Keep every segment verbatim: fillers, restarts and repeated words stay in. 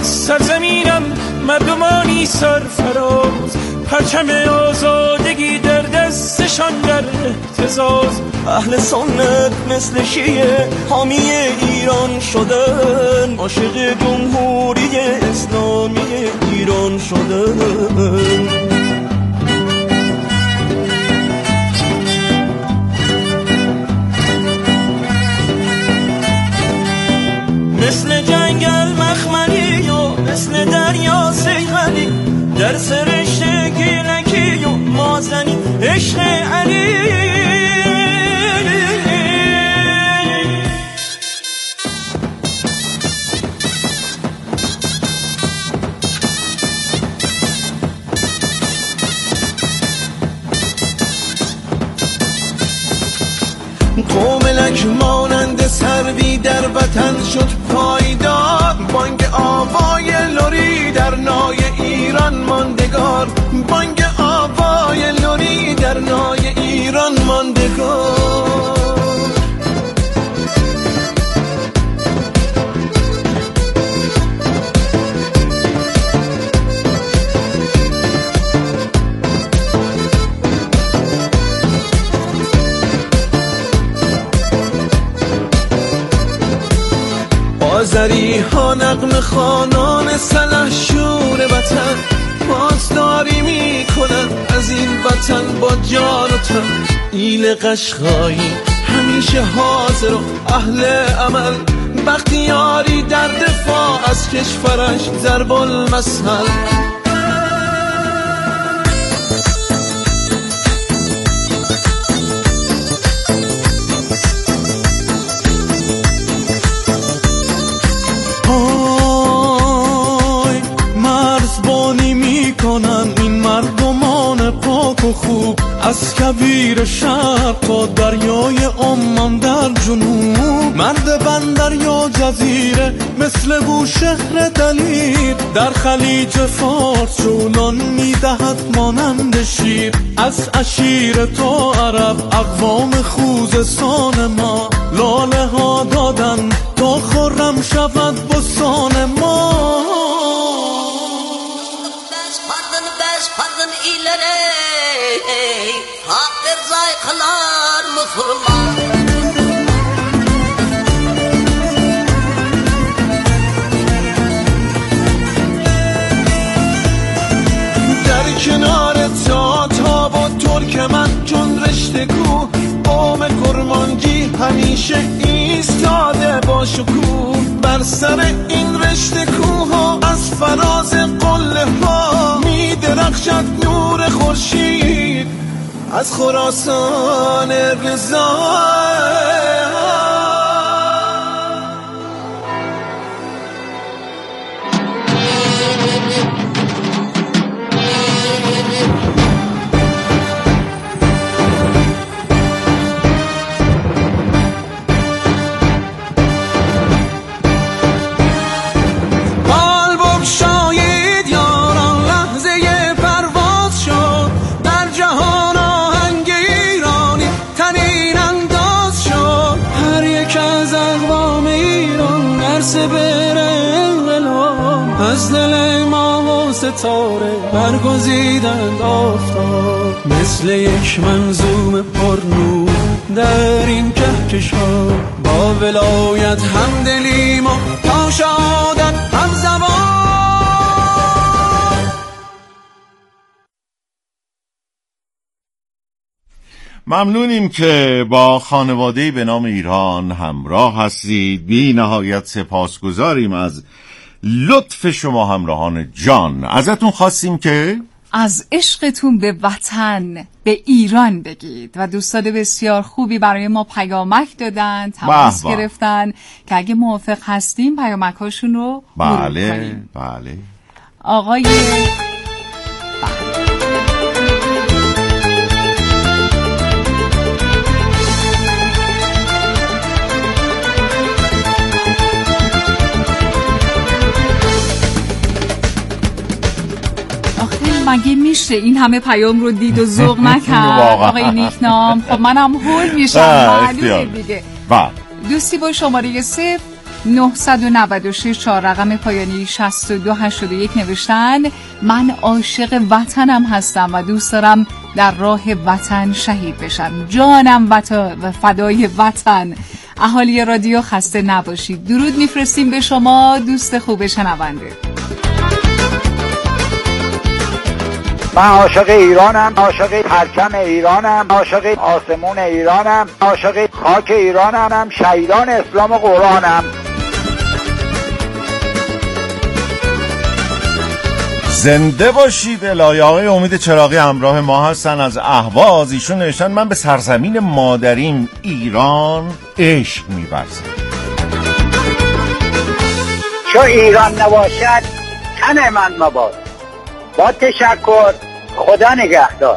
سرزمینم مردمانی سرفراز، پرچم آزادگی در دستشان در اهتزاز. اهل سنت مثل شیعه حامی ایران شدن، عاشق جمهوری اسلامی ایران شدن. مثل جنگل مخملی و مثل دریا سیغلی، در سرشت گیلکی و مازنی عشق علی. قوملک مانند سروی در وطن شد پایدار، بانگ آوای لوری در نای ایران ماندگار، بانگ آوای لوری در نای ایران ماندگار. آذری ها نغمه خوانان سلحشور وطن، پاسداری می کنند از این وطن با جان و تن. ایل قشقایی همیشه حاضر و اهل عمل، بختیاری در دفاع از کشورش ضرب المثل. خوب از کبیر شرق تا دریای عمان در جنوب، مرد بندر یا جزیره مثل بوشهر دلیر، در خلیج فارس جولان میدهد مانند شیر. از عشیر تا عرب اقوام خوزستان ما، لاله ها دادن تا خرم şafat bostane ma. Bezpadın bezpadın ileri Hak erzay kılar Müslüman. در کنار تاتاب و ترکمن چون رشته کوه، قوم کرمانجی همیشه ایستاده با شکوه. بر سر این رشته کوه ها از فراز قله ها می درخشد نور خورشید از خراسان رضا. از دل ما و ستاره برگزیدند آفتاب، مثل یک منظوم پرنور در این کهکشان. با ولایت همدلیم و تا شهادت هم زبان. ممنونیم که با خانواده‌ای به نام ایران همراه هستید. بی نهایت سپاسگزاریم از لطف شما همراهان جان. ازتون خواستیم که از عشقتون به وطن، به ایران بگید و دوستان بسیار خوبی برای ما پیامک دادن، تماس گرفتن که اگه موافق هستیم پیامک هاشون رو بله کنیم. بله آقای بله. مگه میشه این همه پیام رو دید و ذوق نکرد آقای نیکنام؟ خب منم هول میشم معلومه دیگه. با دوستی با شماره صفر نه نه شش چهار رقم پایانی شصت و دو هشتاد و یک نوشتن من عاشق وطنم هستم و دوست دارم در راه وطن شهید بشم. جانم وطن و فدای وطن. اهالی رادیو خسته نباشید. درود میفرستیم به شما دوست خوب شنونده. من عاشق ایرانم، عاشق پرچم ایرانم، عاشق آسمون ایرانم، عاشق خاک ایرانم، شهیدان اسلام و قرآنم. زنده باشید. الهی آقای امید چراغی همراه ما هستن از اهواز. ایشون نوشتن من به سرزمین مادریم ایران عشق می‌ورزم. چو ایران نباشد تن من مباد. با تشکر، خدا نگهدار.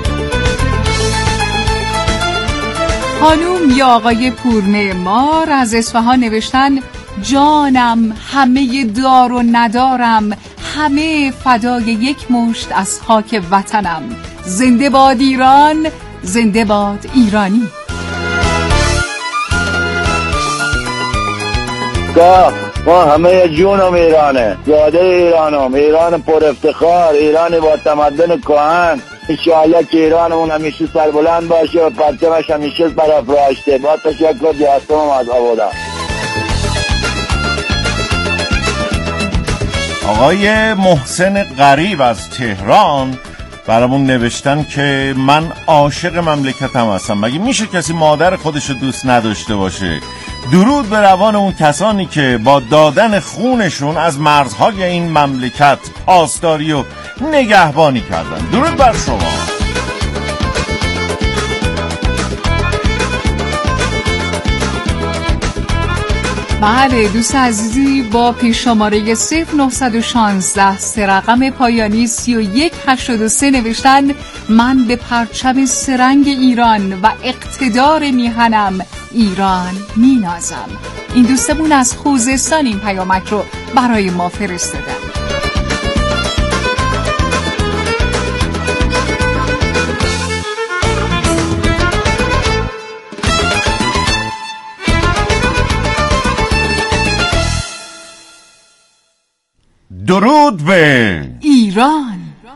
خانوم یا آقای پورمعمار از اصفهان نوشتن جانم همه دار و ندارم، همه فدای یک مشت از خاک وطنم. زنده باد ایران، زنده باد ایرانی. گاه ما همه جونم ایرانه، زاده ایرانم، ایران پر افتخار، ایرانی با تمدن کهن. انشاءالله که ایرانمون همیشه سربلند باشه و پرچمش همیشه برافراشته. با تشکر دیاستم از آبادان. آقای محسن غریب از تهران برامون نوشتن که من عاشق مملکتم هستم. مگه میشه کسی مادر خودشو دوست نداشته باشه؟ درود به روان اون کسانی که با دادن خونشون از مرزهای این مملکت پاسداری و نگهبانی کردن. درود بر شما. بله دوست عزیزی با پیش شماره صفر نه یک شش سه رقم پایانی سی و یک هشتاد و سه نوشتن من به پرچم سرنگ ایران و اقتدار میهنم ایران مینازم. این دوستمون از خوزستان این پیامک رو برای ما فرستادن. درود به ایران.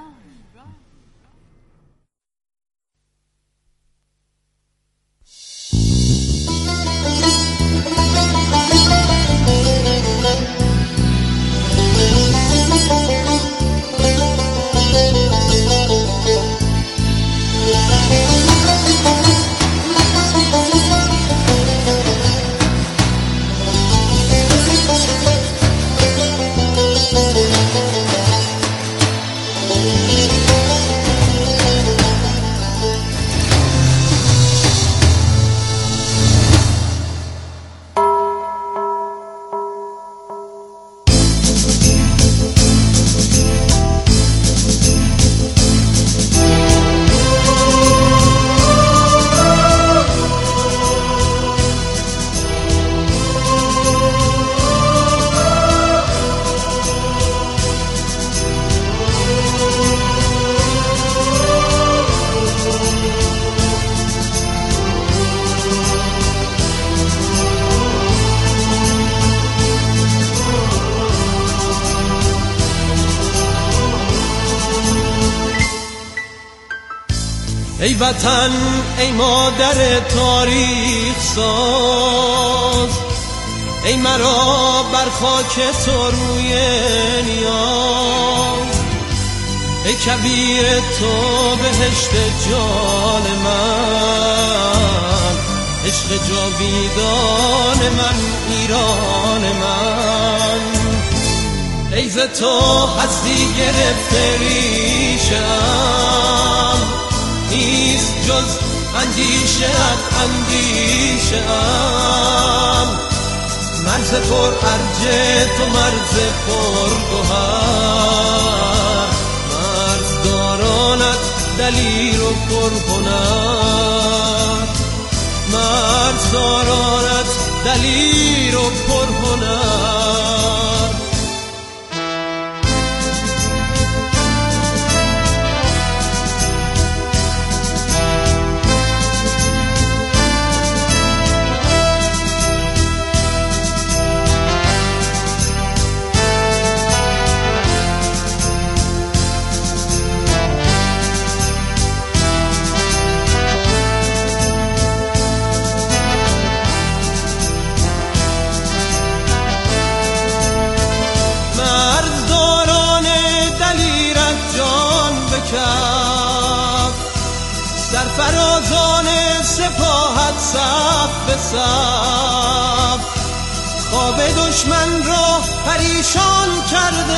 ای وطن ای مادر تاریخ ساز، ای مرا بر خاک تو روی نیاز، ای کبیر تو بهشت جان من، عشق جاویدان من، ایران من. ای ز تو هستی گرفته ریشم، نیست جز اندیشه ات اندیشه ام. مرز پر ارج تو مرز پر گوهر، مرز دارانت دلیر و پر هنر، مرز دارانت دلیر و پر هنر. کف، سرفرازان سپاهت صف به صف، خواب دشمن را پریشان کرده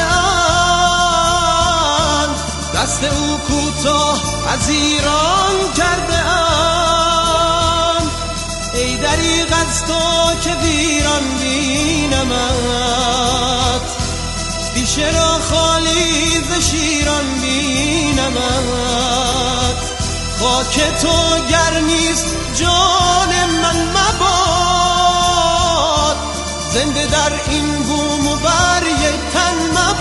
اند، دست او کوتاه از ایران کرده اند. ای دریغ از تو که ویران بینمت، بیشه را خالی ز شیران بینمت. خاک تو گر نیست جان من مباد، زنده در این بوم و بر یک تن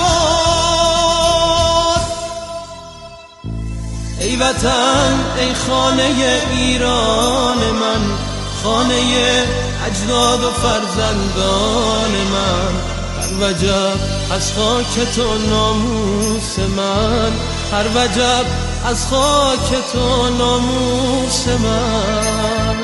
مباد. ای وطن ای خانه ایران من، خانه اجداد و فرزندان من، هر وجب از خاک تو ناموس من، هر وجب از خاک تو ناموس من.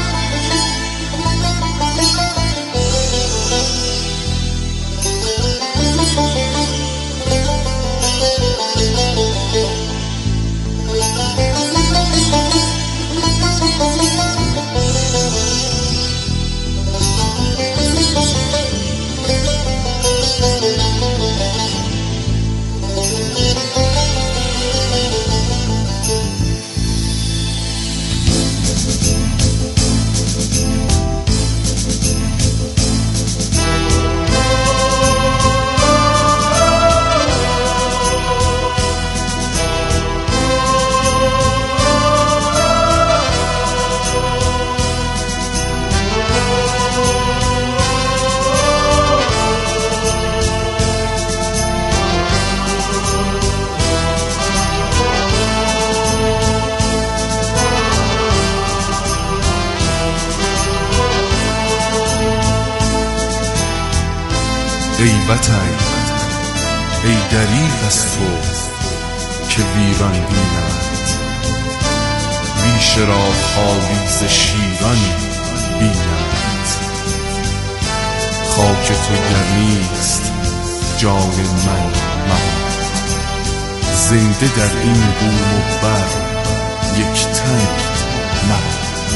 ای وطن ای دریغ از تو که ویران بینمت، بیشه را خالی ز شیران بینمت. خاک تو گر نیست جان من مباد، زنده در این بوم و بر یک تن نباد.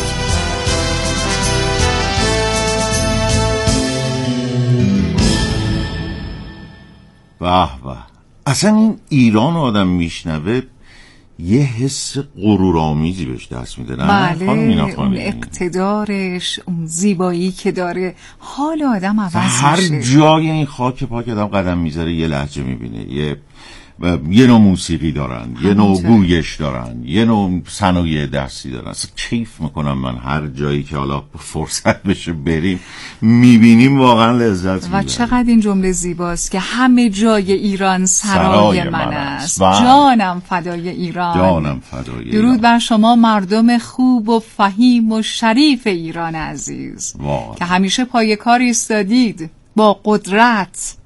به به، اصلا این ایران آدم میشنوه یه حس غرورآمیزی بهش دست میده. بله، اون اقتدارش، اون زیبایی که داره، حال آدم عوض میشه. هر جای این خاک پاک آدم قدم میذاره یه لهجه میبینه، یه یه نوع موسیقی دارن، یه نوع گویش دارن، یه نوع صنایع دستی دارن. اصلا کیف میکنم من هر جایی که حالا فرصت بشه بریم میبینیم، واقعا لذت میبریم. و چقدر این جمله زیباست که همه جای ایران سرای, سرای من است، جانم فدای ایران، جانم فدای ایران. درود بر شما مردم خوب و فهیم و شریف ایران عزیز، واقعا. که همیشه پای کار ایستادید با قدرت.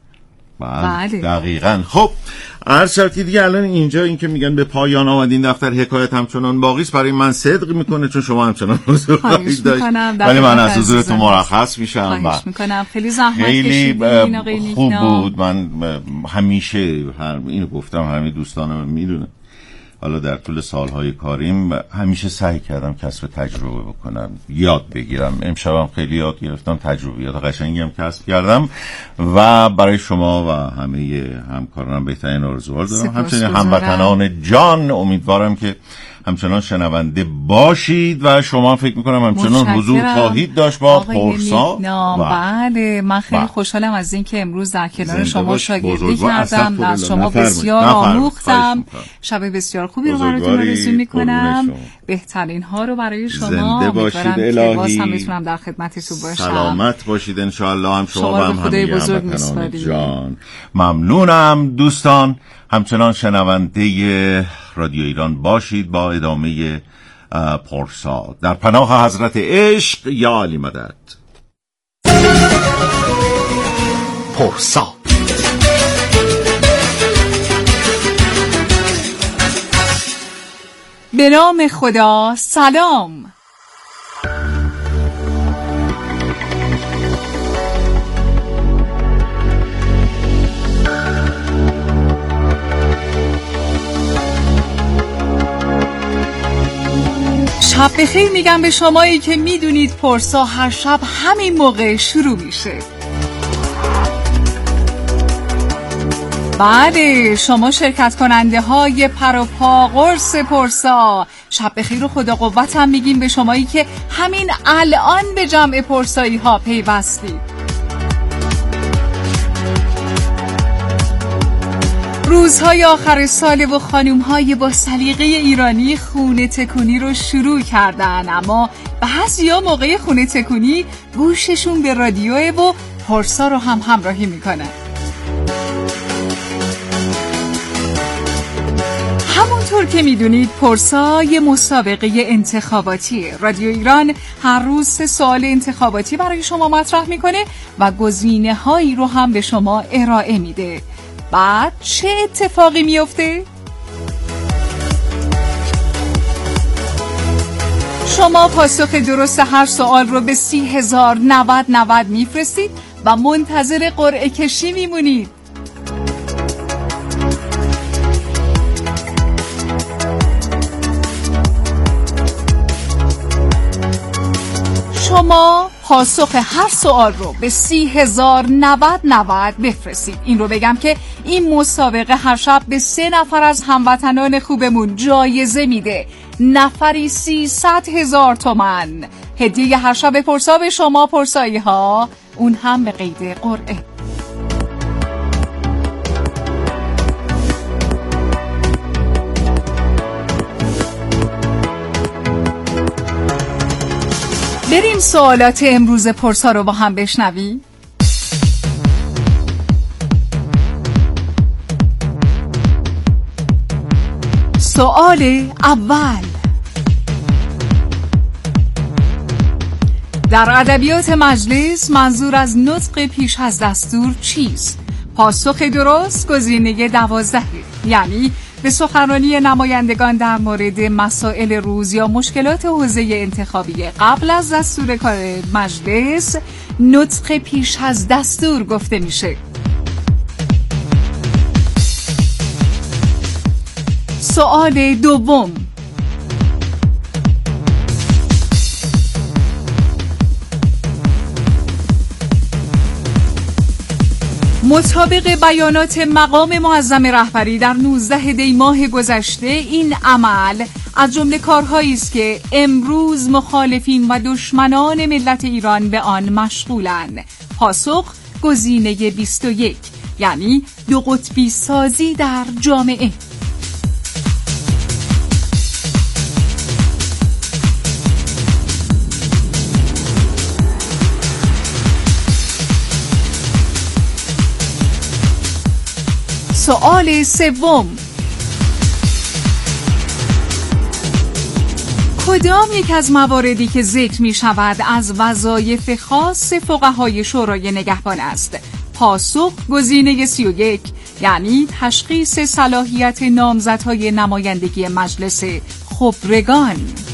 بله دقیقاً. خب عرض شد که دیگه الان اینجا این که میگن به پایان آمد این دفتر، حکایت همچنان باقی است. برای من صدق میکنه چون شما همچنان حضور داشت، ولی من از حضورتون مرخص میشم. خواهش میکنم، خیلی زحمت خیلی خوب بود. من همیشه اینو گفتم، همه دوستانم میدونن، حالا در طول سالهای کاریم همیشه سعی کردم کسب تجربه بکنم، یاد بگیرم. امشبم خیلی یاد گرفتم، تجربیات قشنگی هم کسب کردم و برای شما و همه همکارانم بهترین آرزوها دارم. همچنین هموطنان جان، امیدوارم که همچنان شنونده باشید و شما فکر میکنم همچنان حضور خواهید داشت با پرسا. بله، من خیلی خوشحالم از این که امروز در کنار شما شاگردی کردم، از شما بسیار آموختم. شب بسیار خوبی رو براتون آرزو میکنم، بهترین ها رو برای شما. زنده باشید الهی، باز هم بتونم در خدمتتون باشم. سلامت باشید ان شاء الله. هم شما, شما و هم خدای بزرگ میسپاریم. جان ممنونم دوستان. همچنان شنونده رادیو ایران باشید با ادامه پرسا. در پناه حضرت عشق یا علی مدد. پرسا به نام خدا. سلام. شب بخیر میگم به شمایی که میدونید پرسا هر شب همین موقع شروع میشه. بله، شما شرکت کننده های پر و پا قرص پرسا، شب بخیر و خدا قوت هم میگیم به شمایی که همین الان به جمع پرسایی ها پیوستید. روزهای آخر سال و خانوم‌های با سلیقه ایرانی خونه تکونی رو شروع کردن، اما بعضیا موقع خونه تکونی گوششون به رادیوه و پرسا رو هم همراهی میکنن. همونطور که میدونید پرسا یه مسابقه انتخاباتیه. رادیو ایران هر روز سه سوال انتخاباتی برای شما مطرح میکنه و گزینه هایی رو هم به شما ارائه میده. بعد چه اتفاقی میفته؟ شما پاسخ درست هر سوال رو به سی هزار نود نود میفرستید و منتظر قرعه کشی میمونید. شما پاسخ هر سوال رو به سی هزار نود نود بفرستید. این رو بگم که این مسابقه هر شب به سه نفر از هموطنان خوبمون جایزه میده، نفری سیصد هزار تومن. هدیه هر شب پرسا به شما پرسایی ها، اون هم به قید قرعه. بریم سوالات امروز پرسا رو با هم بشنویم. سوال اول: در ادبیات مجلس منظور از نطق پیش از دستور چیست؟ پاسخ درست گزینه دوازده، یعنی به سخنرانی نمایندگان در مورد مسائل روز یا مشکلات حوزه انتخابی قبل از دستور کار مجلس نطق پیش از دستور گفته میشه. سوال دوم: مطابق بیانات مقام معظم رهبری در نوزده دی ماه گذشته این عمل از جمله کارهایی است که امروز مخالفین و دشمنان ملت ایران به آن مشغولند. پاسخ گزینه بیست و یک، یعنی دو قطبی سازی در جامعه. سوال سوم: کدام یک از مواردی که ذکر می شود از وظایف خاص فقهای شورای نگهبان است؟ پاسخ گزینه سی و یک، یعنی تشخیص صلاحیت نامزدهای نمایندگی مجلس خبرگان.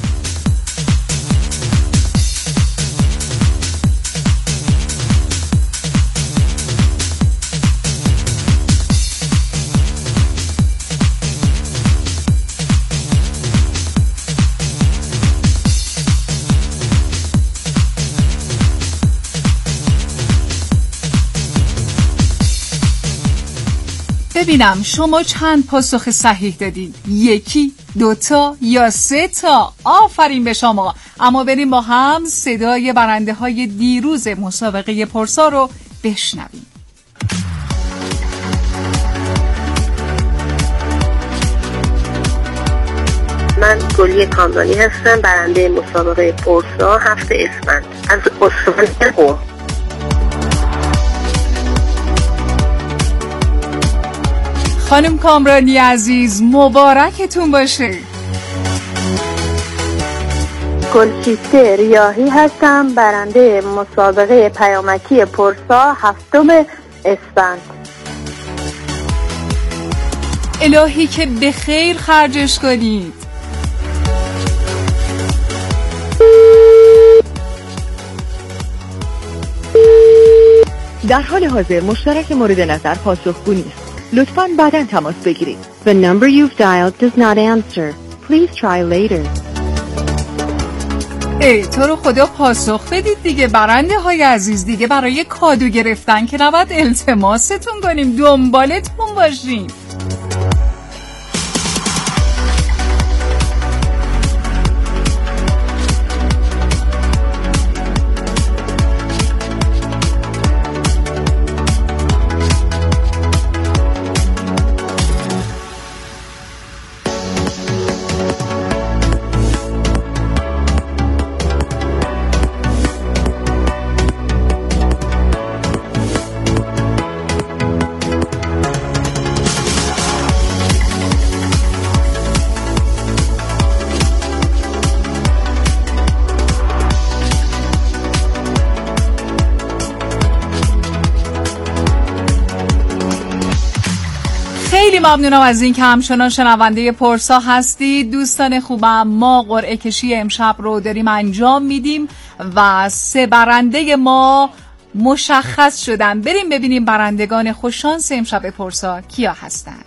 ببینم شما چند پاسخ صحیح دادید؟ یکی، دوتا یا سه تا؟ آفرین به شما. اما بریم با هم صدای برنده های دیروز مسابقه پرسا رو بشنویم. من گلی کامرانی هستم، برنده مسابقه پرسا هفت اسفند از استان قم. خانم کامرانی عزیز مبارکتون باشه. گلچیسته ریاحی هستم، برنده مسابقه پیامکی پرسا هفتم اسفند. الهی که به خیر خرجش کنید. در حال حاضر مشترک مورد نظر پاسخگو نیست. لطفاً بعداً تماس بگیرید. The number you've dialed does not answer. Please try later. ای تو رو خدا پاسخ بدید دیگه برنده های عزیز، دیگه برای کادو گرفتن که نباید التماستون کنیم، دنبالتون باشیم. خیلی ممنونم از این که همچنان شنونده پرسا هستید. دوستان خوبم، ما قرعه کشی امشب رو داریم انجام میدیم و سه برنده ما مشخص شدن. بریم ببینیم برندگان خوششانس امشب پرسا کیا هستن.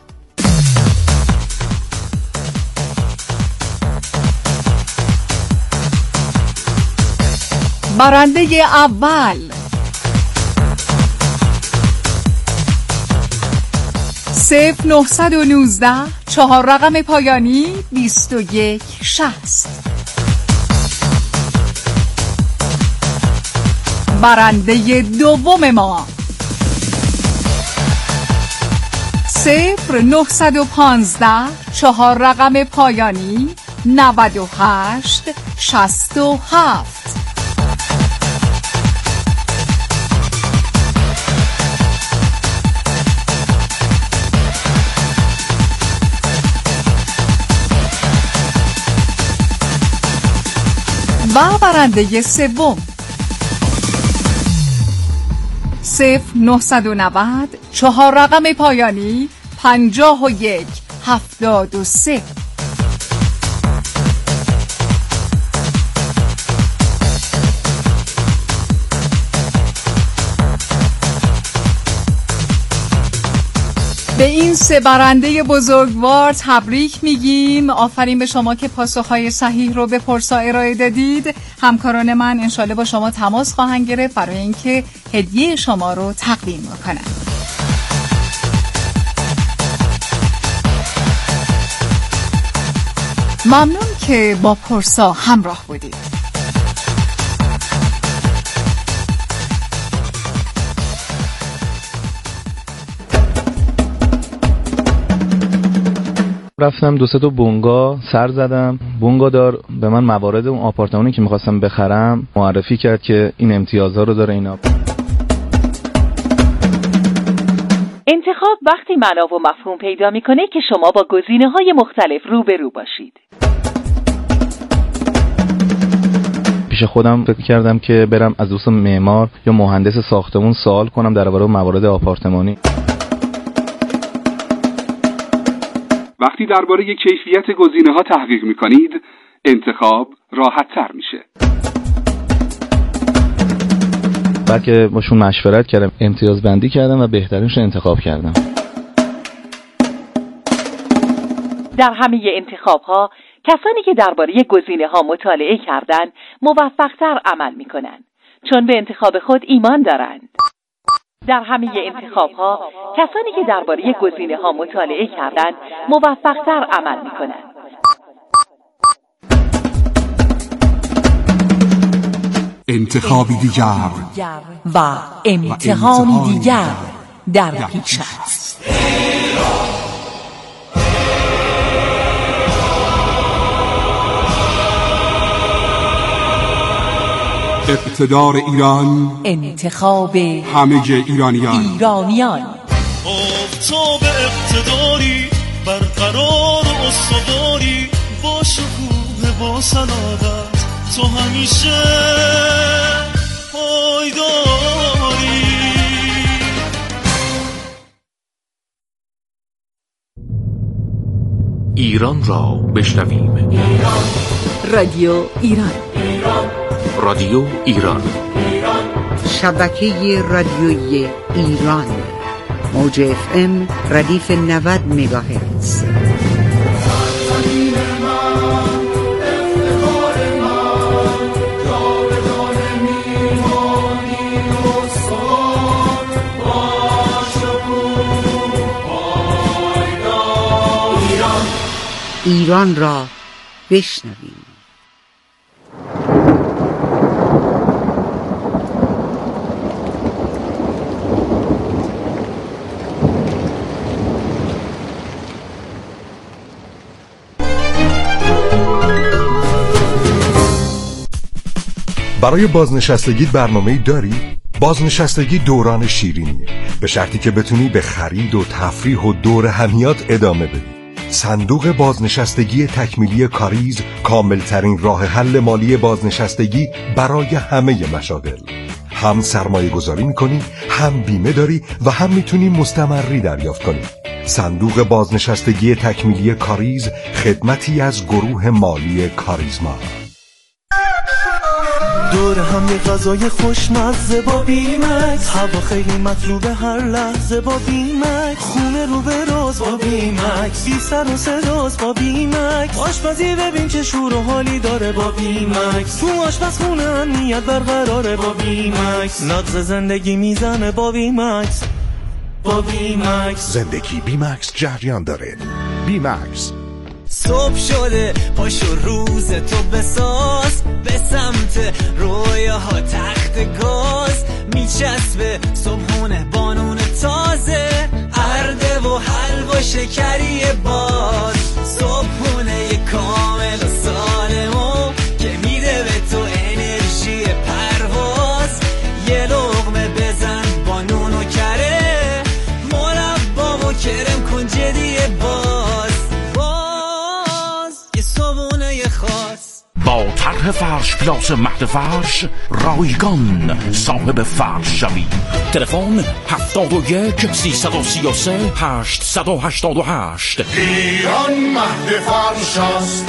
برنده اول صفر نهصد و نوزده چهار رقم پایانی بیست و یک شصت. برنده دوم ما صفر نهصد و پانزده چهار رقم پایانی نود و هشت شصت و هفت. و برنده سوم صفر نهصد و نود چهار رقم پایانی پنجاه و یک هفتاد و سه. به این سه برنده بزرگوار تبریک میگیم. آفرین به شما که پاسخهای صحیح رو به پرسا ارائه دادید. همکاران من انشالله با شما تماس خواهند گرفت برای اینکه هدیه شما رو تقدیم کنن. ممنون که با پرسا همراه بودید. رفتم دو سه تا بونگا سر زدم. بونگادار به من موارد اون آپارتمانی که میخواستم بخرم معرفی کرد که این امتیازها رو داره. اینا انتخاب وقتی معنا و مفهوم پیدا میکنه که شما با گزینه‌های مختلف روبرو باشید. پیش خودم فکر کردم که برم از دوست معمار یا مهندس ساختمون سوال کنم درباره موارد آپارتمانی. وقتی درباره کیفیت گزینه‌ها تحقیق می‌کنید، انتخاب راحت‌تر میشه. بعد که باشون مشورت کردم، امتیاز بندی کردم و بهترینش رو انتخاب کردم. در همه انتخاب‌ها، کسانی که درباره گزینه‌ها مطالعه کردند، موفق‌تر عمل می‌کنند، چون به انتخاب خود ایمان دارند. در همه انتخاب‌ها کسانی که درباره گزینه‌ها مطالعه کردند موفق‌تر عمل می‌کنند. انتخابی دیگر و امتحانی دیگر در پیش است. اقتدار ایران، انتخاب همه ایرانیان. ایرانیان آفتاب اقتداری برقرار و استواری، با شکوه با صلابت تو همیشه پایداری. ایران را بشنویم. ایران. رادیو ایران. ایران. رادیو ایران. ایران. شبکه رادیویی ایران. موج اف ام ردیف نود مگاهرتز. ایران را بشنویم. برای بازنشستگی برنامه‌ای داری؟ بازنشستگی دوران شیرینیه، به شرطی که بتونی به خرید و تفریح و دور همیات ادامه بدی. صندوق بازنشستگی تکمیلی کاریز کاملترین راه حل مالی بازنشستگی برای همه مشاغل. هم سرمایه گذاری میکنی، هم بیمه داری و هم میتونی مستمری دریافت کنی. صندوق بازنشستگی تکمیلی کاریز خدمتی از گروه مالی کاریزما. دور هم یه غذای خوشمزه با بیمکس، هوا خیلی مطلوبه هر لحظه با بیمکس، خونه رو به راز با بیمکس، بی سر و صداست با بیمکس، آشپزی ببین چه شور و حالی داره با بیمکس، تو آشپزخونه امنیت برقراره با بیمکس، نغز زندگی میزنه با بیمکس، با بیمکس زندگی بیمکس جریان داره. بیمکس. صبح شده پاشو روز تو بساز، به سمت رویاها تخت گاز، میچسبه صبحونه بانون تازه، ارده و حلوا شکری باز، صبحونه کامل و سالمو که میده به تو انرژی پرواز، یه لقمه بزن با نون و کره، مربا و کرم کن جدی باز، با طرح فرش پلاس مهد فرش رایگان صاحب فرش شوی. تلفن هفتاد و یک سیصد و سی و سه هشتصد و هشتاد و هشت. ایران مهد فرش است.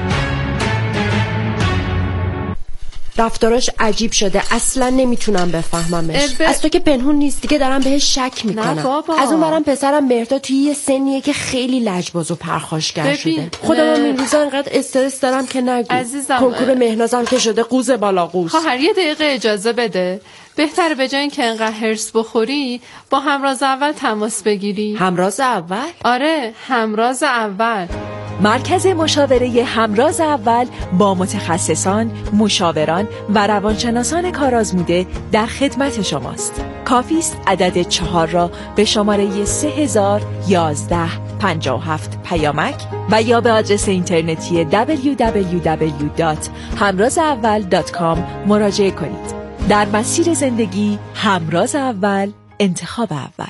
رفتاراش عجیب شده، اصلا نمیتونم بفهممش. ب... از تو که پنهون نیست دیگه دارم بهش شک میکنم. نه بابا. از اون برم پسرم مهرداد توی یه سنیه که خیلی لجباز و پرخاشگر شده. خودم هم این روزا انقدر استرس دارم که نگو. عزیزم کنکور مهنازم که شده قوز بالا قوز. خواهر یه دقیقه اجازه بده. بهتره به جای اینکه انقدر هرس بخوری با همراز اول تماس بگیری. همراز اول؟ آره، همراز اول. مرکز مشاوره همراز اول با متخصصان، مشاوران و روانشناسان کارآزموده در خدمت شماست. کافی است عدد چهار را به شماره سه هزار و یازده پنجاه و هفت پیامک و یا به آدرس اینترنتی دبلیو دبلیو دبلیو دات همراز اول دات کام مراجعه کنید. در مسیر زندگی همراز اول، انتخاب اول.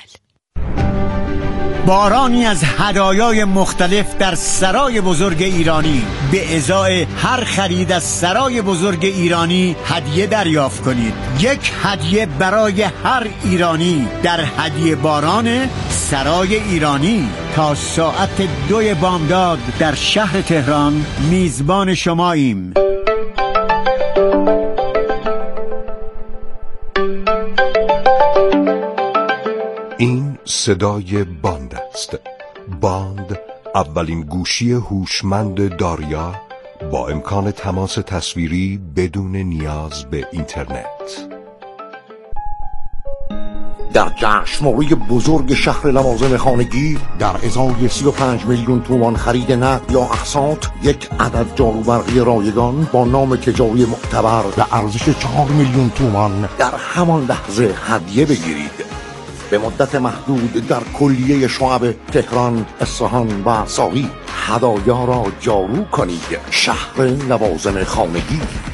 بارانی از هدایای مختلف در سرای بزرگ ایرانی. به ازای هر خرید از سرای بزرگ ایرانی هدیه دریافت کنید. یک هدیه برای هر ایرانی در هدیه باران سرای ایرانی. تا ساعت دوی بامداد در شهر تهران میزبان شماییم. این صدای باند است. باند اولین گوشی هوشمند داریا با امکان تماس تصویری بدون نیاز به اینترنت. در جشنواره بزرگ شهر لوازم خانگی در ازای سی و پنج میلیون تومان خرید نقد یا اقساط، یک عدد جاروبرقی رایگان با نام تجاری معتبر به ارزش چهار میلیون تومان در همان لحظه هدیه بگیرید. به مدت محدود در کلیه شعب تهران، اصفهان و ساقی هدایا را جارو کنید. شهر لوازم خانگی.